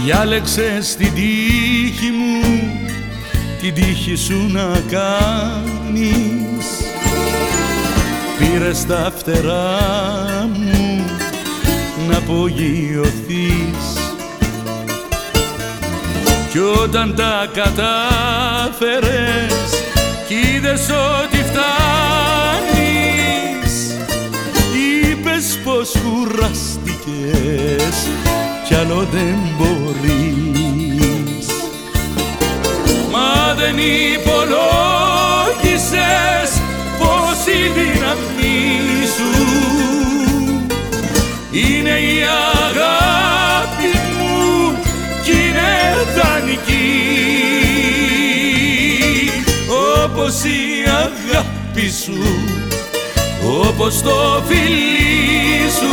Διάλεξες την τύχη μου, την τύχη σου να κάνεις. Πήρες τα φτερά μου να απογειωθείς. Κι όταν τα κατάφερες κι είδες ότι φτάνεις, είπες πως κουράστηκες κι άλλο δεν μπορείς. Μα δεν υπολόγισες πως η δύναμή σου είναι η αγάπη μου κι είναι δανεική, όπως η αγάπη σου, όπως το φιλί σου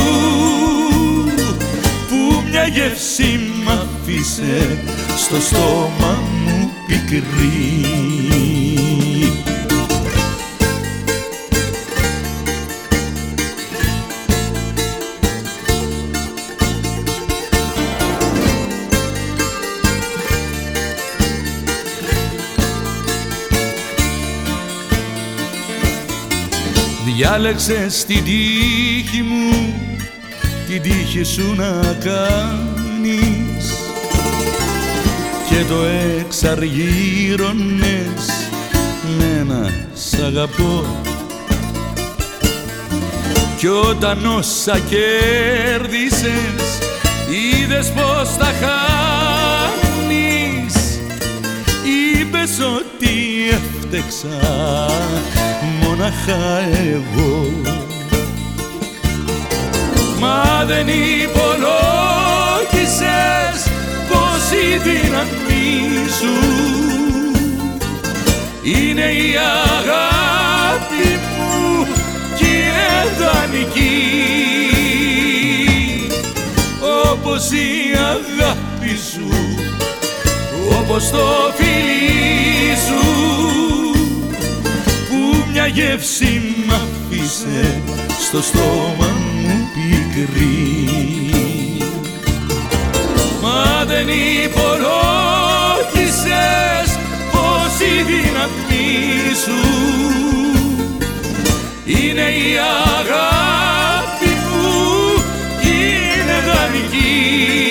που μια γεύση μ' άφησε στο στόμα μου πικρή. Διάλεξες την τύχη μου, την τύχη σου να κάνεις και το εξαργύρωνες με ένα «Σ' αγαπώ». Κι όταν όσα κέρδισες είδες πως τα χάνεις, είπες ότι έφτεξα μόναχα εγώ. Μα δεν υπολόγισες πως η δύναμή σου είναι η αγάπη μου κι είναι δανεική, όπως η αγάπη σου, όπως το φιλί σου που μια γεύση μ' άφησε στο στόμα μου πικρή. Μα δεν υπολόγισες πως η δύναμή σου είναι η αγάπη μου κι είναι δανεική,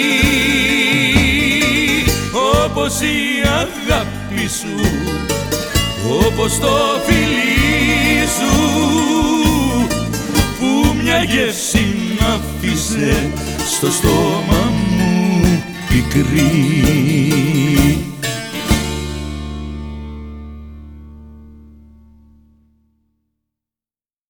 όπως η αγάπη σου, όπως το φιλί σου που μια γεύση μ' άφησε στο στόμα μου πικρή.